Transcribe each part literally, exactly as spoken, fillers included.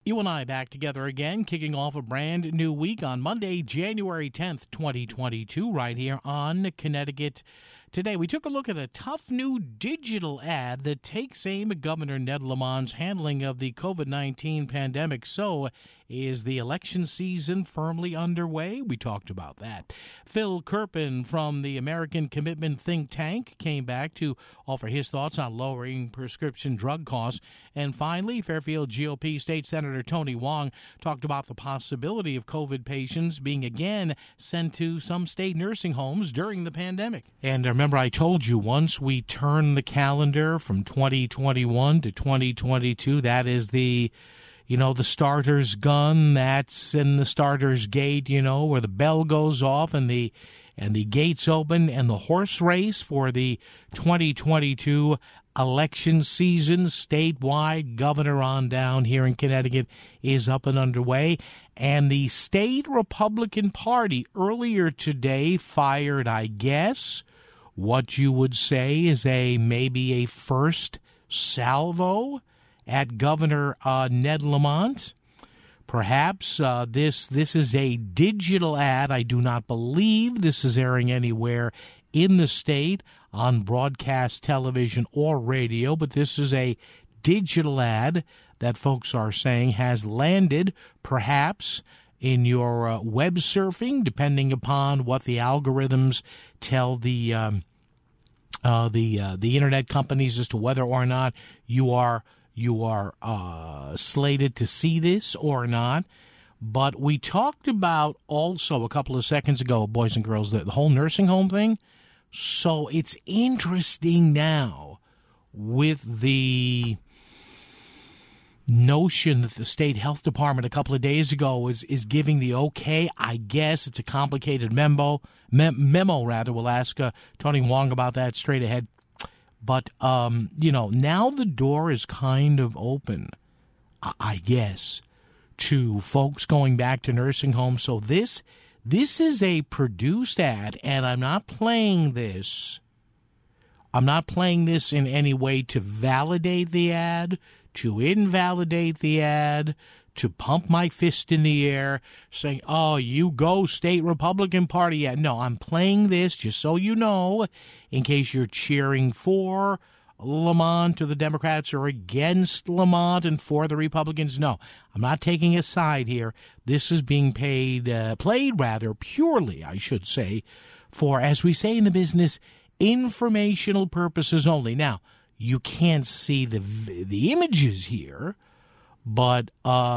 You and I back together again, kicking off a brand new week on Monday, January tenth, twenty twenty-two, right here on Connecticut Today. We took a look at a tough new digital ad that takes aim at Governor Ned Lamont's handling of the covid nineteen pandemic. So, is the election season firmly underway? We talked about that. Phil Kerpen from the American Commitment think tank came back to offer his thoughts on lowering prescription drug costs. And finally, Fairfield G O P State Senator Tony Hwang talked about the possibility of COVID patients being again sent to some state nursing homes during the pandemic. And remember, I told you once we turn the calendar from twenty twenty-one to twenty twenty-two, that is the You know, the starter's gun, that's in the starter's gate, you know, where the bell goes off and the and the gates open, and the horse race for the twenty twenty-two election season statewide, governor on down here in Connecticut, is up and underway. And the state Republican Party earlier today fired, I guess, what you would say is a maybe a first salvo at Governor uh, Ned Lamont. Perhaps uh, this this is a digital ad. I do not believe this is airing anywhere in the state on broadcast television or radio, but this is a digital ad that folks are saying has landed perhaps in your uh, web surfing, depending upon what the algorithms tell the um, uh, the uh, the internet companies as to whether or not you are you are uh, slated to see this or not. But we talked about also a couple of seconds ago, boys and girls, the, the whole nursing home thing. So it's interesting now with the notion that the state health department a couple of days ago is, is giving the okay. I guess it's a complicated memo. Mem- memo, rather. We'll ask uh, Tony Hwang about that straight ahead. But, um, you know, now the door is kind of open, I guess, to folks going back to nursing homes. So this this is a produced ad, and I'm not playing this. I'm not playing this in any way to validate the ad, to invalidate the ad, to pump my fist in the air, saying, oh, you go state Republican Party. Yeah, no, I'm playing this just so you know, in case you're cheering for Lamont or the Democrats or against Lamont and for the Republicans. No, I'm not taking a side here. This is being paid, uh, played rather purely, I should say, for, as we say in the business, informational purposes only. Now, you can't see the the images here, but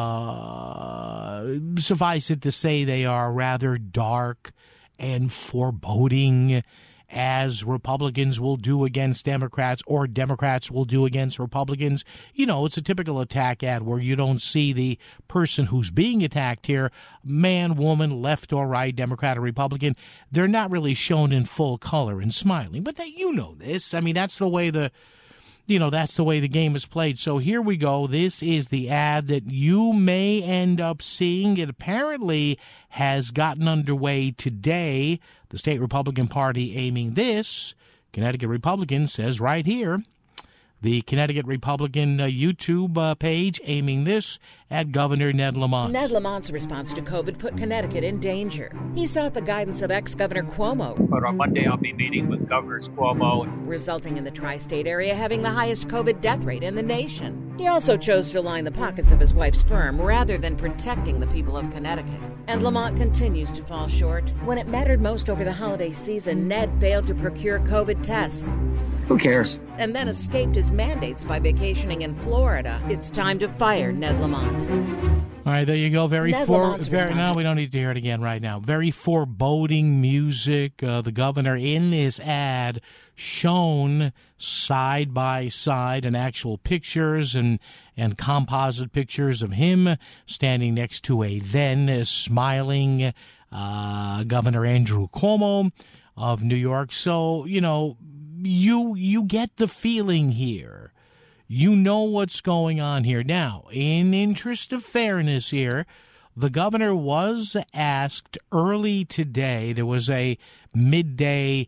uh, suffice it to say they are rather dark and foreboding, as Republicans will do against Democrats or Democrats will do against Republicans. You know, it's a typical attack ad where you don't see the person who's being attacked here, man, woman, left or right, Democrat or Republican. They're not really shown in full color and smiling. But that, you know this. I mean, that's the way the... You know, that's the way the game is played. So here we go. This is the ad that you may end up seeing. It apparently has gotten underway today. The state Republican Party aiming this. Connecticut Republican says right here. The Connecticut Republican uh, YouTube uh, page aiming this at Governor Ned Lamont. Ned Lamont's response to COVID put Connecticut in danger. He sought the guidance of ex-Governor Cuomo. But on Monday, I'll be meeting with Governors Cuomo, resulting in the tri-state area having the highest COVID death rate in the nation. He also chose to line the pockets of his wife's firm rather than protecting the people of Connecticut. And Lamont continues to fall short. When it mattered most over the holiday season, Ned failed to procure COVID tests. Who cares? And then escaped his mandates by vacationing in Florida. It's time to fire Ned Lamont. All right, there you go. Very Ned for Lamont's very response. now we don't need to hear it again right now. Very foreboding music. Uh, the governor in this ad shown side by side in actual pictures and and composite pictures of him standing next to a then uh, smiling uh, Governor Andrew Cuomo of New York. So, you know, you you get the feeling here. You know what's going on here. Now, in interest of fairness here, the governor was asked early today. There was a midday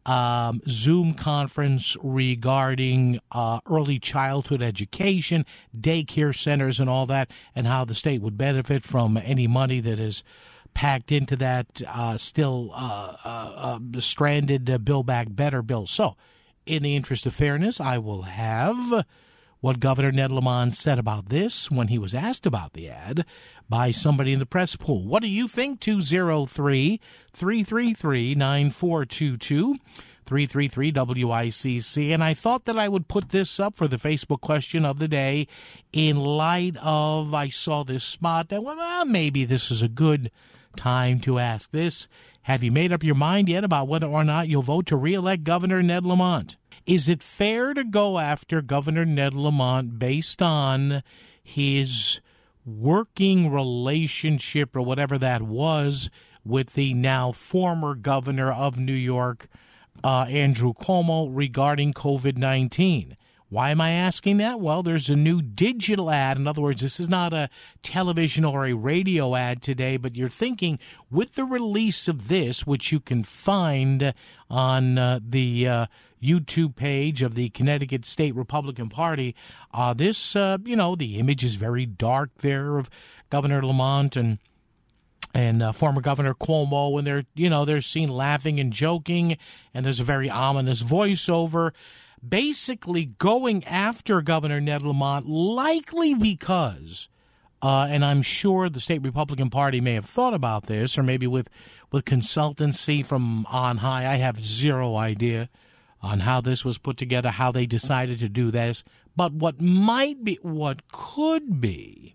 um, Zoom conference regarding uh, early childhood education, daycare centers, and all that, and how the state would benefit from any money that is packed into that uh, still uh, uh, uh, stranded uh, Build Back Better bill. So, in the interest of fairness, I will have what Governor Ned Lamont said about this when he was asked about the ad by somebody in the press pool. What do you think? two oh three, three three three, nine four two two, three three three W I C C. And I thought that I would put this up for the Facebook question of the day in light of I saw this spot that, well, maybe this is a good time to ask this. Have you made up your mind yet about whether or not you'll vote to reelect Governor Ned Lamont? Is it fair to go after Governor Ned Lamont based on his working relationship or whatever that was with the now former governor of New York, uh, Andrew Cuomo, regarding COVID nineteen? Why am I asking that? Well, there's a new digital ad. In other words, this is not a television or a radio ad today, but you're thinking with the release of this, which you can find on uh, the uh, YouTube page of the Connecticut State Republican Party, uh, this, uh, you know, the image is very dark there of Governor Lamont and and uh, former Governor Cuomo, and they're, you know, they're seen laughing and joking, and there's a very ominous voiceover, basically going after Governor Ned Lamont, likely because, uh, and I'm sure the State Republican Party may have thought about this, or maybe with, with consultancy from on high. I have zero idea on how this was put together, how they decided to do this. But what might be, what could be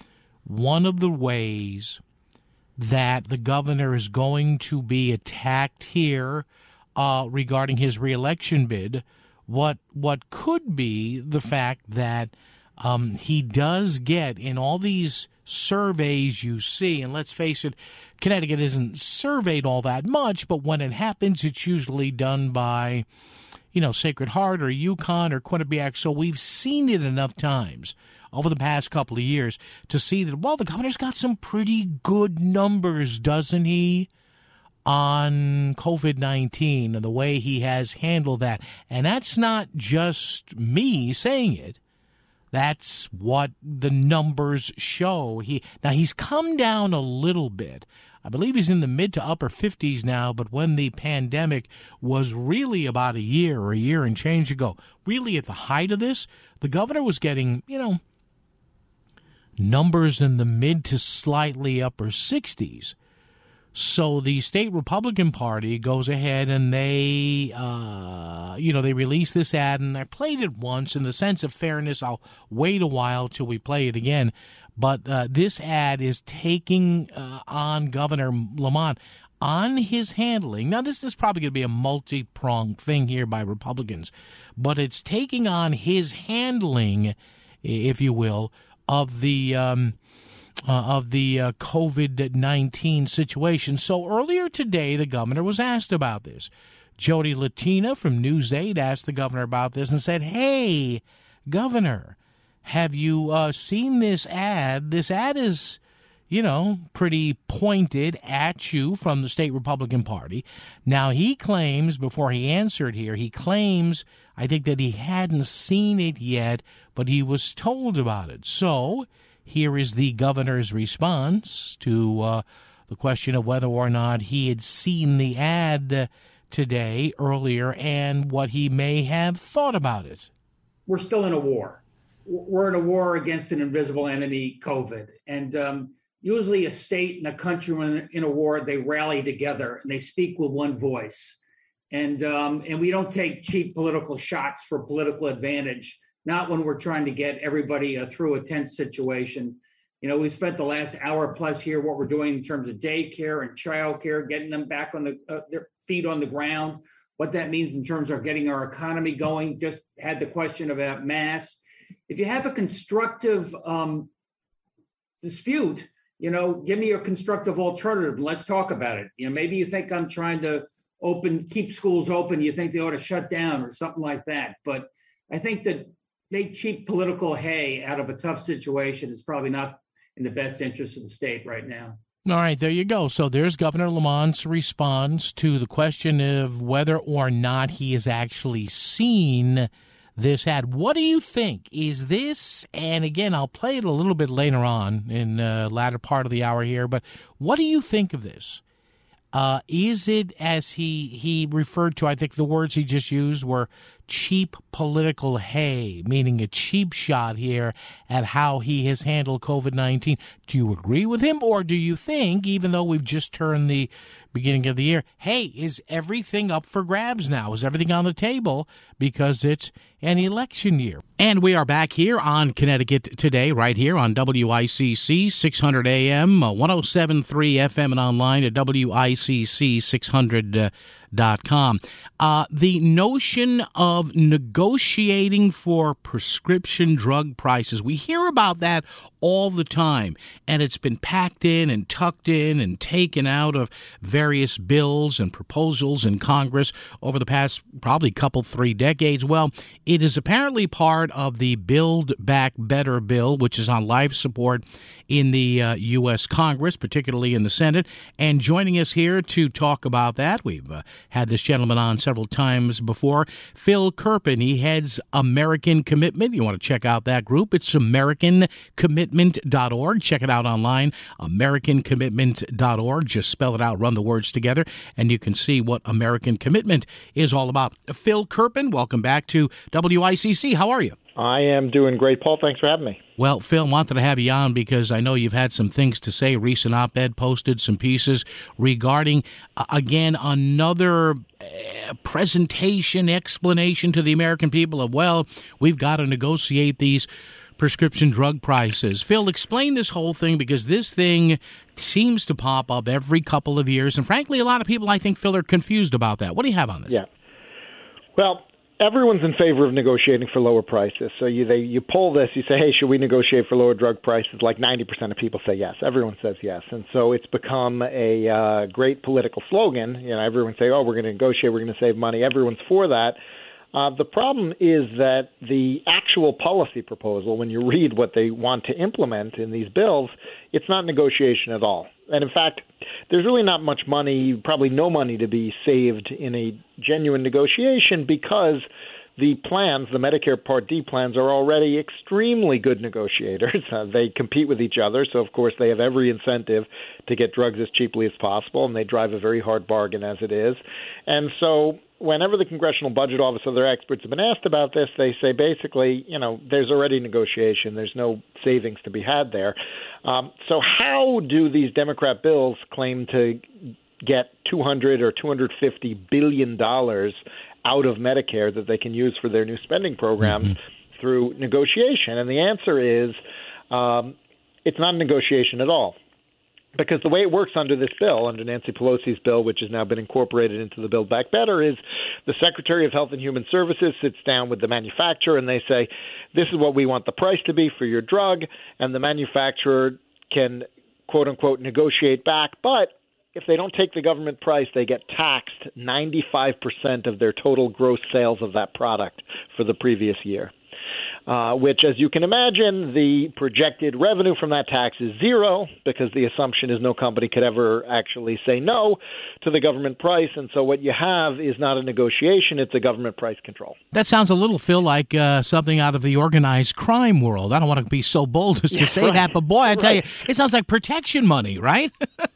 one of the ways that the governor is going to be attacked here uh, regarding his reelection bid, what what could be the fact that um, he does get in all these surveys you see, and let's face it, Connecticut isn't surveyed all that much, but when it happens, it's usually done by, you know, Sacred Heart or UConn or Quinnipiac, so we've seen it enough times over the past couple of years to see that, well, the governor's got some pretty good numbers, doesn't he, on COVID nineteen and the way he has handled that. And that's not just me saying it. That's what the numbers show. He now, he's come down a little bit. I believe he's in the mid to upper fifties now, but when the pandemic was really about a year or a year and change ago, really at the height of this, the governor was getting, you know, numbers in the mid to slightly upper sixties. So the State Republican Party goes ahead and they, uh, you know, they release this ad, and I played it once. In the sense of fairness, I'll wait a while till we play it again. But uh, this ad is taking uh, on Governor Lamont on his handling. Now, this is probably going to be a multi-pronged thing here by Republicans, but it's taking on his handling, if you will, of the um, uh, of the uh, COVID nineteen situation. So earlier today, the governor was asked about this. Jody Latina from News eight asked the governor about this and said, "Hey, Governor, have you uh, seen this ad? This ad is, you know, pretty pointed at you from the State Republican Party." Now, he claims, before he answered here, he claims, I think, that he hadn't seen it yet, but he was told about it. So here is the governor's response to uh, the question of whether or not he had seen the ad today, earlier, and what he may have thought about it. We're still in a war. We're in a war against an invisible enemy, COVID. And um, usually a state and a country, when in a war, they rally together and they speak with one voice. And um, and we don't take cheap political shots for political advantage, not when we're trying to get everybody uh, through a tense situation. You know, we spent the last hour plus here, what we're doing in terms of daycare and childcare, getting them back on the uh, their feet on the ground, what that means in terms of getting our economy going. Just had the question about masks. If you have a constructive um, dispute, you know, give me a constructive alternative and let's talk about it. You know, maybe you think I'm trying to open, keep schools open. You think they ought to shut down or something like that. But I think that make cheap political hay out of a tough situation is probably not in the best interest of the state right now. All right, there you go. So there's Governor Lamont's response to the question of whether or not he has actually seen this ad. What do you think? Is this, and again, I'll play it a little bit later on in the latter part of the hour here, but what do you think of this? Uh, is it, as he, he referred to, I think the words he just used were cheap political hay, meaning a cheap shot here at how he has handled COVID nineteen. Do you agree with him, or do you think, even though we've just turned the beginning of the year, hey, is everything up for grabs now? Is everything on the table because it's an election year? And we are back here on Connecticut Today, right here on W I C C six hundred A M, one oh seven point three F M, and online at W I C C six hundred dot com. Uh, the notion of negotiating for prescription drug prices, we hear about that all the time, and it's been packed in and tucked in and taken out of various bills and proposals in Congress over the past probably couple, three decades. Well, it is apparently part of the Build Back Better bill, which is on life support in the uh, U S Congress, particularly in the Senate. And joining us here to talk about that, we've uh, had this gentleman on several times before, Phil Kerpen. He heads American Commitment. You want to check out that group. It's American Commitment dot org. Check it out online, American Commitment dot org. Just spell it out, run the words together, and you can see what American Commitment is all about. Phil Kerpen, welcome back to W I C C. How are you? I am doing great, Paul. Thanks for having me. Well, Phil, wanted to have you on because I know you've had some things to say. Recent op-ed posted some pieces regarding, uh, again, another uh, presentation, explanation to the American people of, well, we've got to negotiate these prescription drug prices. Phil, explain this whole thing, because this thing seems to pop up every couple of years. And frankly, a lot of people, I think, Phil, are confused about that. What do you have on this? Yeah. Well, everyone's in favor of negotiating for lower prices. So you they, you poll this, you say, hey, should we negotiate for lower drug prices? Like ninety percent of people say yes. Everyone says yes. And so it's become a uh, great political slogan. You know, everyone say, oh, we're going to negotiate, we're going to save money. Everyone's for that. Uh, the problem is that the actual policy proposal, when you read what they want to implement in these bills, it's not negotiation at all. And in fact, there's really not much money, probably no money, to be saved in a genuine negotiation, because the plans, the Medicare Part D plans, are already extremely good negotiators. Uh, they compete with each other, so of course they have every incentive to get drugs as cheaply as possible, and they drive a very hard bargain as it is. And so whenever the Congressional Budget Office or their experts have been asked about this, they say basically, you know, there's already negotiation. There's no savings to be had there. Um, so how do these Democrat bills claim to get two hundred or two hundred fifty billion dollars out of Medicare that they can use for their new spending programs mm-hmm. through negotiation? And the answer is um, it's not a negotiation at all. Because the way it works under this bill, under Nancy Pelosi's bill, which has now been incorporated into the Build Back Better, is the Secretary of Health and Human Services sits down with the manufacturer and they say, this is what we want the price to be for your drug, and the manufacturer can, quote unquote, negotiate back. But if they don't take the government price, they get taxed ninety-five percent of their total gross sales of that product for the previous year. Uh, which, as you can imagine, the projected revenue from that tax is zero, because the assumption is no company could ever actually say no to the government price. And so what you have is not a negotiation, it's a government price control. That sounds a little, Phil, like uh, something out of the organized crime world. I don't want to be so bold as to yeah, say right. that, but boy, I tell right. you, it sounds like protection money, right?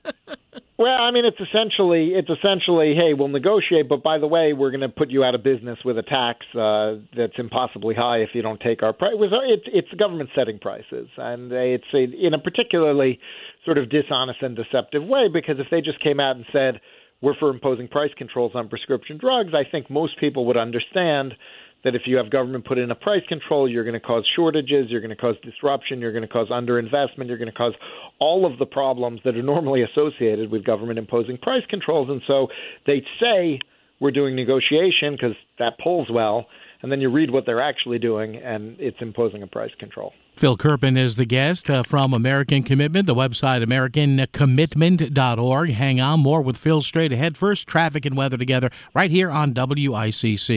Well, I mean, it's essentially, it's essentially, hey, we'll negotiate, but by the way, we're going to put you out of business with a tax uh, that's impossibly high if you don't take our price. It's, it's government setting prices, and it's a, in a particularly sort of dishonest and deceptive way, because if they just came out and said, we're for imposing price controls on prescription drugs, I think most people would understand that if you have government put in a price control, you're going to cause shortages, you're going to cause disruption, you're going to cause underinvestment, you're going to cause all of the problems that are normally associated with government imposing price controls. And so they say we're doing negotiation because that polls well, and then you read what they're actually doing, and it's imposing a price control. Phil Kerpen is the guest uh, from American Commitment, the website American Commitment dot org. Hang on, more with Phil straight ahead. First, traffic and weather together right here on W I C C.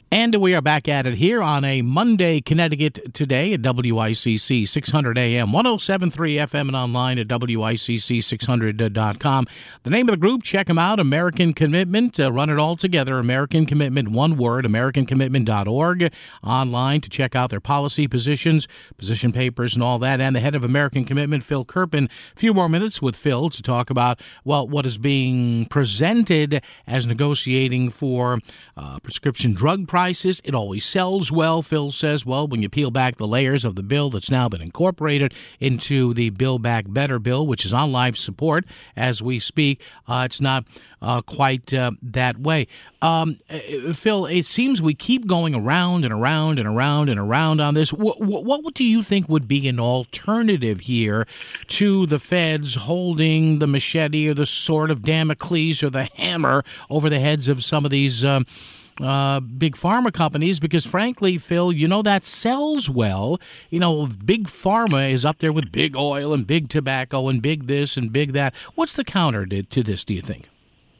And we are back at it here on a Monday, Connecticut Today at W I C C six hundred A M, one oh seven point three F M, and online at W I C C six hundred dot com. The name of the group, check them out, American Commitment. Uh, run it all together, American Commitment, one word, american commitment dot org. Online to check out their policy positions, position papers, and all that. And the head of American Commitment, Phil Kerpen. A few more minutes with Phil to talk about, well, what is being presented as negotiating for uh, prescription drug prices. Prices. It always sells well, Phil says. Well, when you peel back the layers of the bill that's now been incorporated into the Build Back Better bill, which is on life support as we speak, uh, it's not uh, quite uh, that way. Um, Phil, it seems we keep going around and around and around and around on this. What, what do you think would be an alternative here to the feds holding the machete or the sword of Damocles or the hammer over the heads of some of these um, Uh, big pharma companies? Because frankly, Phil, you know, that sells well. You know, big pharma is up there with big oil and big tobacco and big this and big that. What's the counter to, to this, do you think?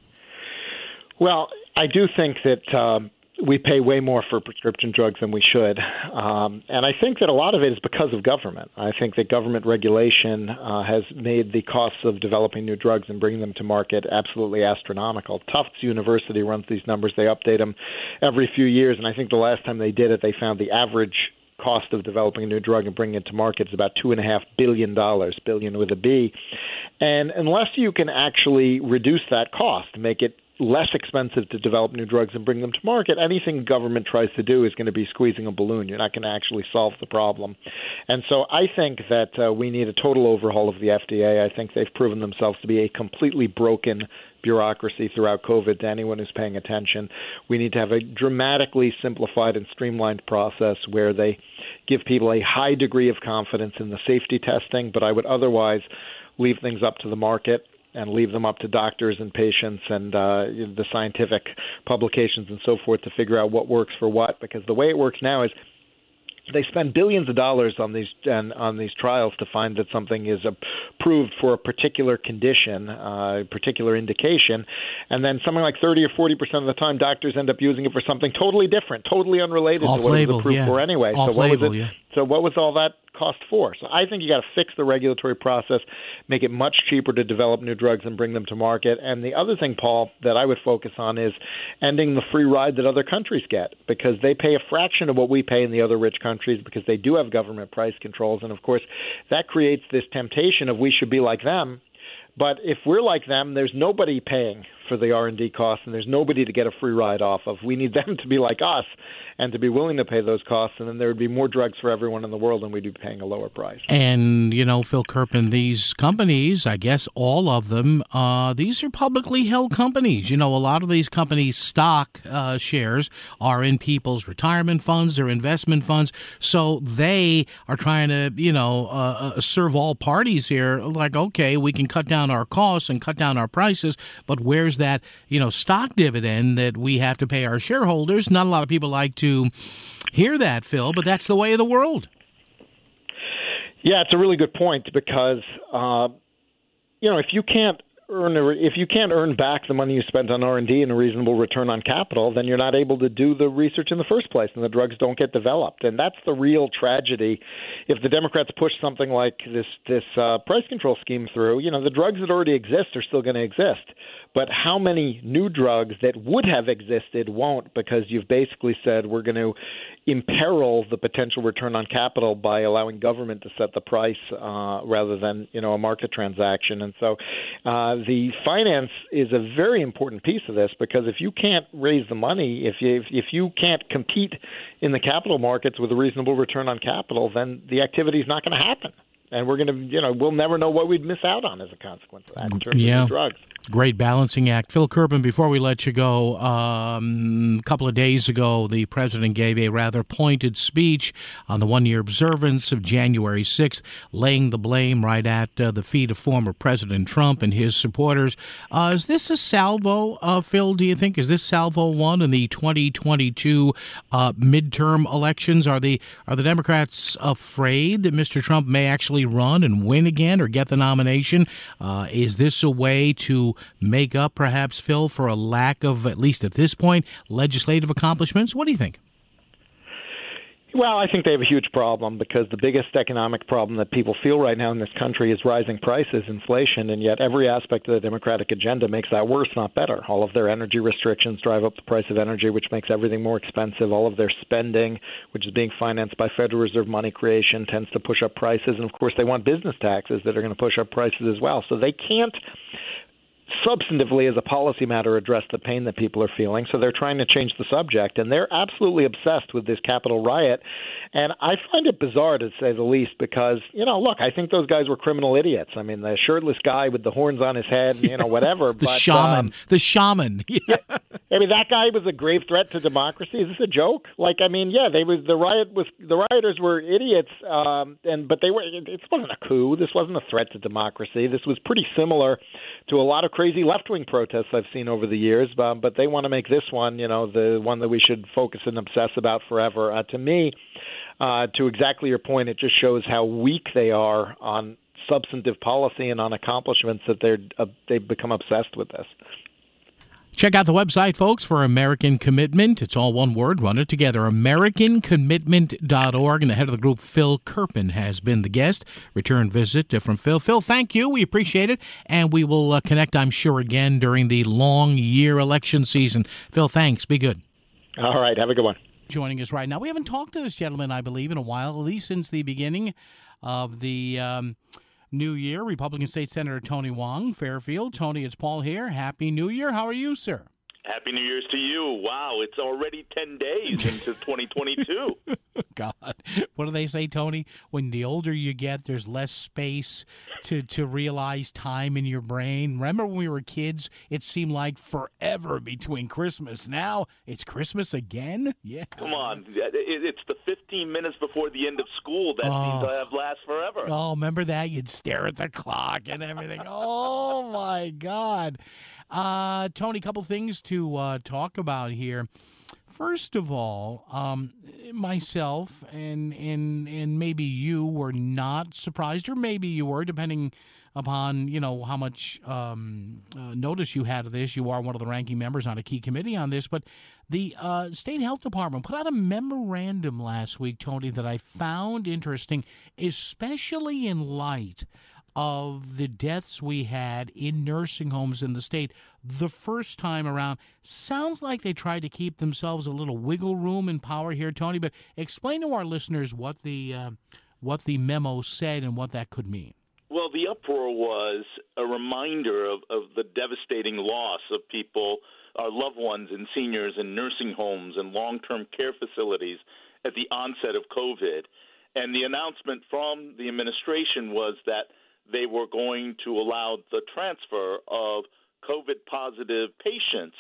Well, I do think that um, we pay way more for prescription drugs than we should. Um, and I think that a lot of it is because of government. I think that government regulation uh, has made the costs of developing new drugs and bringing them to market absolutely astronomical. Tufts University runs these numbers. They update them every few years. And I think the last time they did it, they found the average cost of developing a new drug and bringing it to market is about two and a half billion dollars, billion with a B. And unless you can actually reduce that cost, make it less expensive to develop new drugs and bring them to market, anything government tries to do is going to be squeezing a balloon. You're not going to actually solve the problem. And so I think that uh, we need a total overhaul of the F D A. I think they've proven themselves to be a completely broken bureaucracy throughout COVID to anyone who's paying attention. We need to have a dramatically simplified and streamlined process where they give people a high degree of confidence in the safety testing, but I would otherwise leave things up to the market and leave them up to doctors and patients and uh, the scientific publications and so forth to figure out what works for what. Because the way it works now is they spend billions of dollars on these and on these trials to find that something is approved for a particular condition, a uh, particular indication, and then something like thirty or forty percent of the time, doctors end up using it for something totally different, totally unrelated Off to what label, it was approved yeah. for anyway. Off so what label, was it? Yeah. So what was all that cost for? So I think you got to fix the regulatory process, make it much cheaper to develop new drugs and bring them to market. And the other thing, Paul, that I would focus on is ending the free ride that other countries get, because they pay a fraction of what we pay in the other rich countries because they do have government price controls. And, of course, that creates this temptation of we should be like them. But if we're like them, there's nobody paying for the R and D costs, and there's nobody to get a free ride off of. We need them to be like us and to be willing to pay those costs, and then there would be more drugs for everyone in the world, and we'd be paying a lower price. And, you know, Phil Kerpen, these companies, I guess all of them, uh, these are publicly held companies. You know, a lot of these companies' stock uh, shares are in people's retirement funds, their investment funds, so they are trying to, you know, uh, uh, serve all parties here. Like, okay, we can cut down our costs and cut down our prices, but where's that, you know, stock dividend that we have to pay our shareholders? Not a lot of people like to hear that, Phil, but that's the way of the world. Yeah, it's a really good point because, uh, you know, if you can't earn a, if you can't earn back the money you spent on R and D and a reasonable return on capital, then you're not able to do the research in the first place, and the drugs don't get developed. And that's the real tragedy. If the Democrats push something like this this uh, price control scheme through, you know, the drugs that already exist are still going to exist. But how many new drugs that would have existed won't, because you've basically said we're going to imperil the potential return on capital by allowing government to set the price uh, rather than, you know, a market transaction. And so uh, the finance is a very important piece of this, because if you can't raise the money, if you if you can't compete in the capital markets with a reasonable return on capital, then the activity is not going to happen. And we're going to, you know, we'll never know what we'd miss out on as a consequence of that in terms yeah. of the drugs. Great balancing act. Phil Kerpen, before we let you go, um, a couple of days ago, the president gave a rather pointed speech on the one-year observance of January sixth, laying the blame right at uh, the feet of former President Trump and his supporters. Uh, is this a salvo, uh, Phil, do you think? Is this salvo one in the twenty twenty-two uh, midterm elections? Are the, are the Democrats afraid that Mister Trump may actually possibly run and win again or get the nomination? Uh, is this a way to make up, perhaps, Phil, for a lack of, at least at this point, legislative accomplishments? What do you think? Well, I think they have a huge problem because the biggest economic problem that people feel right now in this country is rising prices, inflation, and yet every aspect of the Democratic agenda makes that worse, not better. All of their energy restrictions drive up the price of energy, which makes everything more expensive. All of their spending, which is being financed by Federal Reserve money creation, tends to push up prices. And, of course, they want business taxes that are going to push up prices as well. So they can't substantively, as a policy matter, address the pain that people are feeling. So they're trying to change the subject, and they're absolutely obsessed with this Capitol riot. And I find it bizarre, to say the least, because, you know, look, I think those guys were criminal idiots. I mean, the shirtless guy with the horns on his head, you know, whatever. the but, shaman. Um, the shaman. Yeah. yeah. I mean, that guy was a grave threat to democracy. Is this a joke? Like, I mean, yeah, they was the riot was the rioters were idiots, um, and but they were. It, it wasn't a coup. This wasn't a threat to democracy. This was pretty similar to a lot of crazy left-wing protests I've seen over the years. Um, but they want to make this one, you know, the one that we should focus and obsess about forever. Uh, to me, uh, to exactly your point, it just shows how weak they are on substantive policy and on accomplishments that they're uh, they've become obsessed with this. Check out the website, folks, for American Commitment. It's all one word. Run it together. American Commitment dot org. And the head of the group, Phil Kerpen, has been the guest. Return visit from Phil. Phil, thank you. We appreciate it. And we will uh, connect, I'm sure, again during the long year election season. Phil, thanks. Be good. All right. Have a good one. Joining us right now. We haven't talked to this gentleman, I believe, in a while, at least since the beginning of the Um, New Year, Republican State Senator Tony Hwang, Fairfield. Tony, it's Paul here. Happy New Year. How are you, sir? Happy New Year's to you. Wow, it's already ten days into twenty twenty-two. God, what do they say, Tony? When the older you get, there's less space to, to realize time in your brain. Remember when we were kids, it seemed like forever between Christmas. Now it's Christmas again? Yeah. Come on. It's the fifteen minutes before the end of school that oh. seems to have last forever. Oh, remember that? You'd stare at the clock and everything. Oh, my God. Uh, Tony, a couple things to uh, talk about here. First of all, um, myself and, and and maybe you were not surprised, or maybe you were, depending upon, you know, how much um, uh, notice you had of this. You are one of the ranking members on a key committee on this, but the uh, State Health Department put out a memorandum last week, Tony, that I found interesting, especially in light of the deaths we had in nursing homes in the state the first time around. Sounds like they tried to keep themselves a little wiggle room and power here, Tony, but explain to our listeners what the uh, what the memo said and what that could mean. Well, the uproar was a reminder of, of the devastating loss of people, our loved ones and seniors in nursing homes and long-term care facilities at the onset of COVID. And the announcement from the administration was that they were going to allow the transfer of COVID-positive patients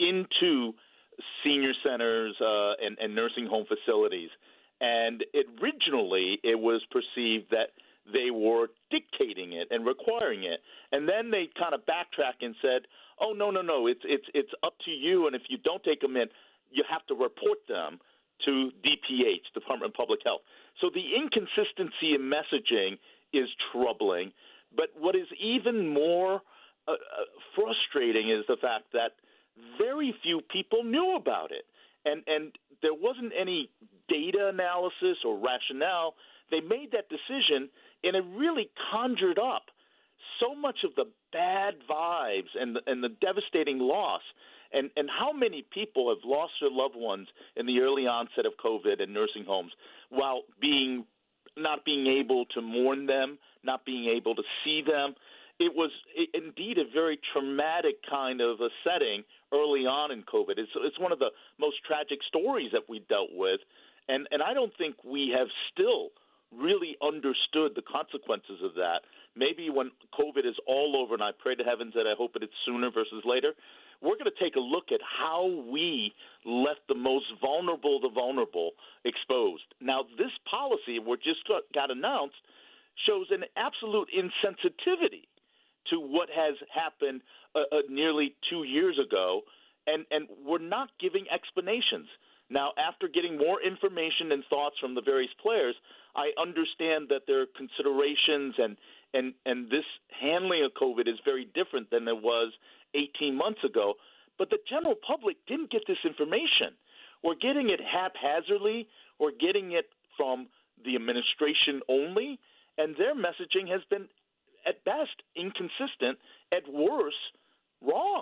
into senior centers uh, and, and nursing home facilities. And it, originally, it was perceived that they were dictating it and requiring it. And then they kind of backtracked and said, oh, no, no, no, it's it's it's up to you, and if you don't take them in, you have to report them to D P H, Department of Public Health. So the inconsistency in messaging is troubling. But what is even more uh, uh, frustrating is the fact that very few people knew about it. And, and there wasn't any data analysis or rationale. They made that decision, and it really conjured up so much of the bad vibes and the, and the devastating loss. And, and how many people have lost their loved ones in the early onset of COVID in nursing homes while being not being able to mourn them, not being able to see them. It was it, indeed a very traumatic kind of a setting early on in COVID. It's, it's one of the most tragic stories that we dealt with, and, and I don't think we have still really understood the consequences of that. Maybe when COVID is all over, and I pray to heavens that I hope it is sooner versus later, we're going to take a look at how we left the most vulnerable, the vulnerable, exposed. Now, this policy, which just got, got announced, shows an absolute insensitivity to what has happened uh, uh, nearly two years ago, and, and we're not giving explanations. Now, after getting more information and thoughts from the various players, I understand that there are considerations and, and, and this handling of COVID is very different than it was eighteen months ago. But the general public didn't get this information. We're getting it haphazardly. We're getting it from the administration only, and their messaging has been, at best, inconsistent, at worst, wrong.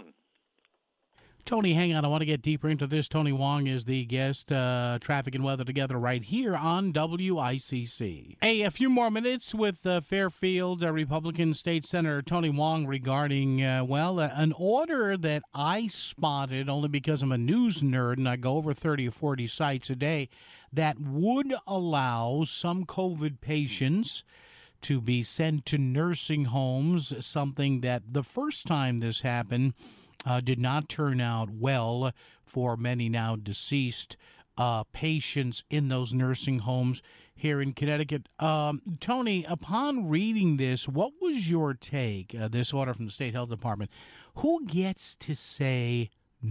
Tony, hang on. I want to get deeper into this. Tony Wong is the guest, uh, Traffic and Weather Together, right here on W I C C. Hey, a few more minutes with uh, Fairfield uh, Republican State Senator Tony Wong regarding, uh, well, uh, an order that I spotted only because I'm a news nerd and I go over thirty or forty sites a day that would allow some COVID patients to be sent to nursing homes, something that the first time this happened Uh, did not turn out well for many now deceased uh, patients in those nursing homes here in Connecticut. Um, Tony, upon reading this, what was your take, uh, this order from the State Health Department? Who gets to say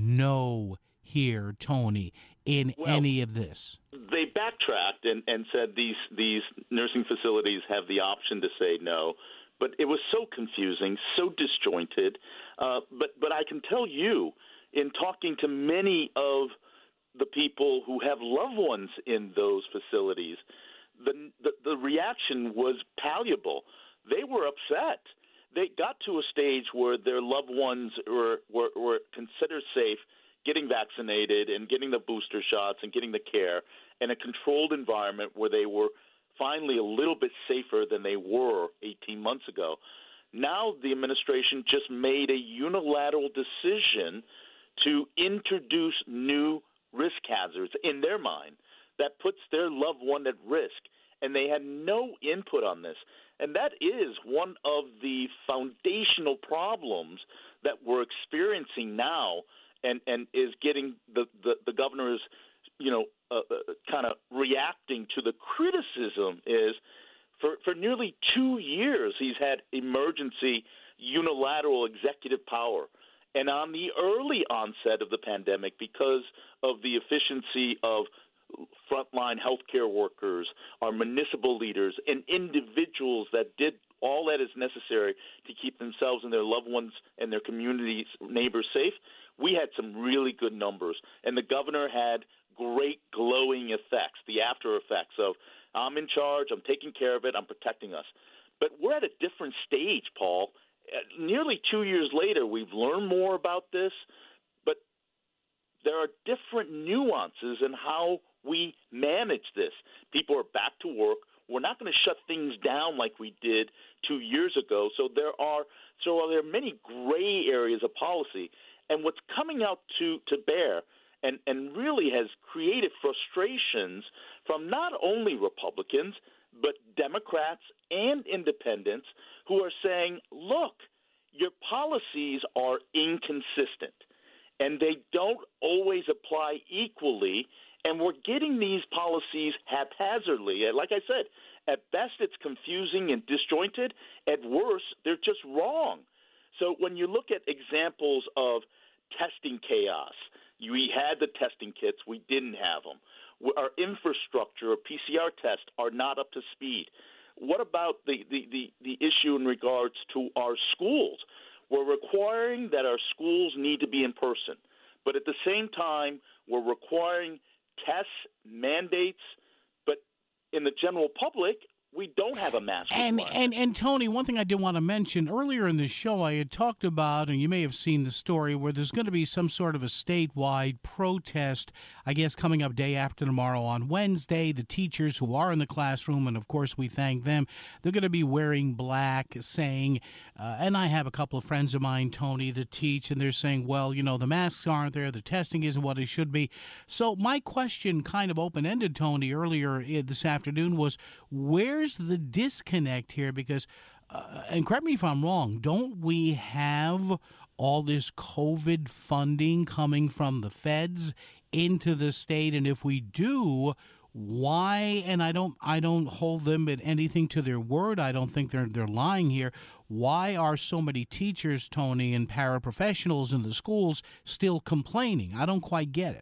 no here, Tony, in well, any of this? They backtracked and, and said these, these nursing facilities have the option to say no. But it was so confusing, so disjointed. Uh, but but I can tell you, in talking to many of the people who have loved ones in those facilities, the the, the reaction was palpable. They were upset. They got to a stage where their loved ones were, were, were considered safe, getting vaccinated and getting the booster shots and getting the care in a controlled environment where they were finally a little bit safer than they were eighteen months ago. Now the administration just made a unilateral decision to introduce new risk hazards in their mind that puts their loved one at risk, and they had no input on this. And that is one of the foundational problems that we're experiencing now and, and is getting the, the, the governor's you know, uh, uh, kind of reacting to the criticism is for, for nearly two years he's had emergency unilateral executive power. And on the early onset of the pandemic, because of the efficiency of frontline healthcare workers, our municipal leaders, and individuals that did all that is necessary to keep themselves and their loved ones and their communities, neighbors safe, we had some really good numbers. And the governor had great glowing effects, the after effects of I'm in charge, I'm taking care of it, I'm protecting us. But we're at a different stage, Paul. Nearly two years later, we've learned more about this, but there are different nuances in how we manage this. People are back to work. We're not going to shut things down like we did two years ago. So there are so there are many gray areas of policy. And what's coming out to, to bear and, and really has created frustrations from not only Republicans, but Democrats and independents who are saying, look, your policies are inconsistent and they don't always apply equally, and we're getting these policies haphazardly. Like I said, at best it's confusing and disjointed. At worst, they're just wrong. So when you look at examples of testing chaos, we had the testing kits, we didn't have them. Our infrastructure, P C R tests, are not up to speed. What about the, the, the, the issue in regards to our schools? We're requiring that our schools need to be in person, but at the same time, we're requiring tests, mandates, but in the general public, we don't have a mask and, requirement. and and Tony, one thing I did want to mention earlier in the show, I had talked about, and you may have seen the story, where there's going to be some sort of a statewide protest, I guess, coming up day after tomorrow on Wednesday. The teachers who are in the classroom, and of course we thank them, they're going to be wearing black, saying, uh, and I have a couple of friends of mine, Tony, that teach, and they're saying, well, you know, the masks aren't there, the testing isn't what it should be. So my question, kind of open-ended, Tony, earlier this afternoon was, where's the disconnect here? Because, uh, and correct me if I'm wrong, don't we have all this COVID funding coming from the feds into the state? And if we do, why? And I don't, I don't hold them at anything to their word. I don't think they're they're lying here. Why are so many teachers, Tony, and paraprofessionals in the schools still complaining? I don't quite get it.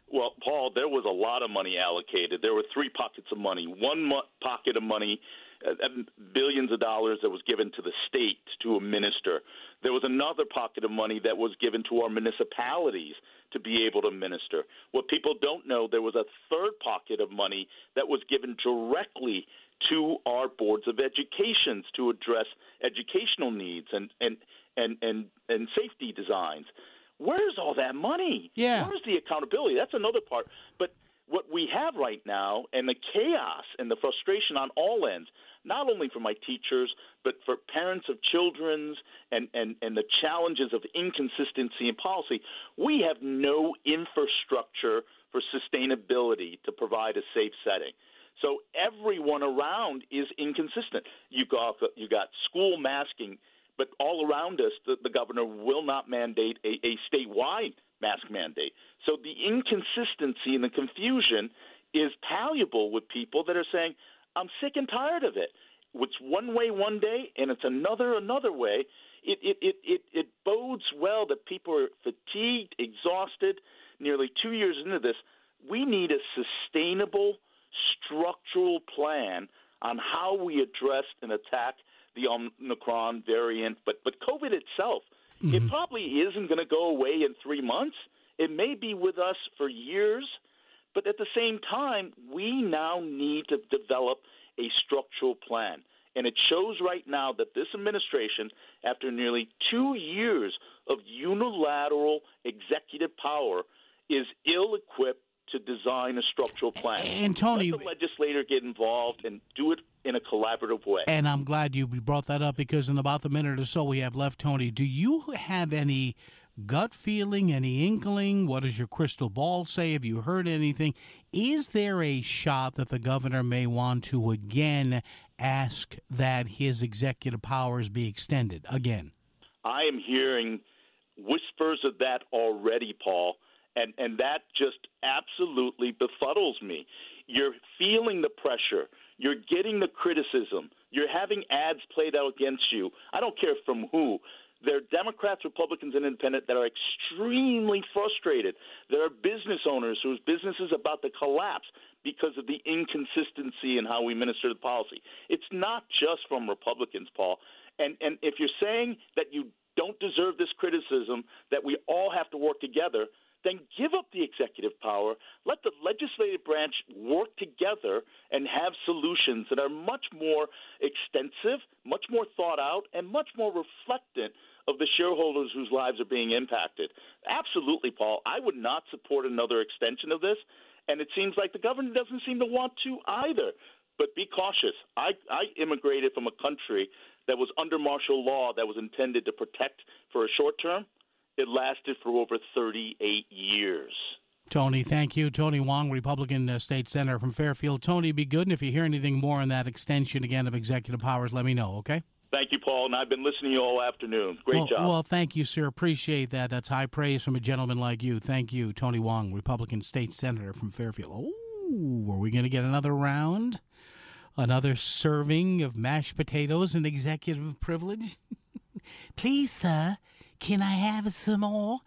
Well, Paul, there was a lot of money allocated. There were three pockets of money. One mo- pocket of money, uh, billions of dollars that was given to the state to administer. There was another pocket of money that was given to our municipalities to be able to administer. What people don't know, there was a third pocket of money that was given directly to our boards of educations to address educational needs and and and and, and safety designs. Where's all that money? Yeah. Where's the accountability? That's another part. But what we have right now and the chaos and the frustration on all ends, not only for my teachers, but for parents of children's and, and, and the challenges of inconsistency in policy, we have no infrastructure for sustainability to provide a safe setting. So everyone around is inconsistent. You got, you got school masking, but all around us, the, the governor will not mandate a, a statewide mask mandate. So the inconsistency and the confusion is palpable with people that are saying, I'm sick and tired of it. It's one way one day, and it's another another way. It, it, it, it, it bodes well that people are fatigued, exhausted. Nearly two years into this, we need a sustainable, structural plan on how we address and attack the Omicron variant, but but COVID itself, mm-hmm. it probably isn't going to go away in three months. It may be with us for years, but at the same time, we now need to develop a structural plan. And it shows right now that this administration, after nearly two years of unilateral executive power, is ill-equipped to design a structural plan. And Tony, let the legislator get involved and do it in a collaborative way. And I'm glad you brought that up, because in about the minute or so we have left, Tony, do you have any gut feeling, any inkling? What does your crystal ball say? Have you heard anything? Is there a shot that the governor may want to again ask that his executive powers be extended again? I am hearing whispers of that already, Paul. And and that just absolutely befuddles me. You're feeling the pressure. You're getting the criticism. You're having ads played out against you. I don't care from who. There are Democrats, Republicans, and independents that are extremely frustrated. There are business owners whose business is about to collapse because of the inconsistency in how we minister the policy. It's not just from Republicans, Paul. And and if you're saying that you don't deserve this criticism, that we all have to work together, then give up the executive power. Let the legislative branch work together and have solutions that are much more extensive, much more thought out, and much more reflectant of the shareholders whose lives are being impacted. Absolutely, Paul. I would not support another extension of this, and it seems like the government doesn't seem to want to either. But be cautious. I, I immigrated from a country that was under martial law that was intended to protect for a short term. It lasted for over thirty-eight years. Tony, thank you. Tony Hwang, Republican uh, State Senator from Fairfield. Tony, be good, and if you hear anything more on that extension again of executive powers, let me know, okay? Thank you, Paul, and I've been listening to you all afternoon. Great well, job. Well, thank you, sir. Appreciate that. That's high praise from a gentleman like you. Thank you, Tony Hwang, Republican State Senator from Fairfield. Oh, are we going to get another round? Another serving of mashed potatoes and executive privilege? Please, sir. Can I have some more?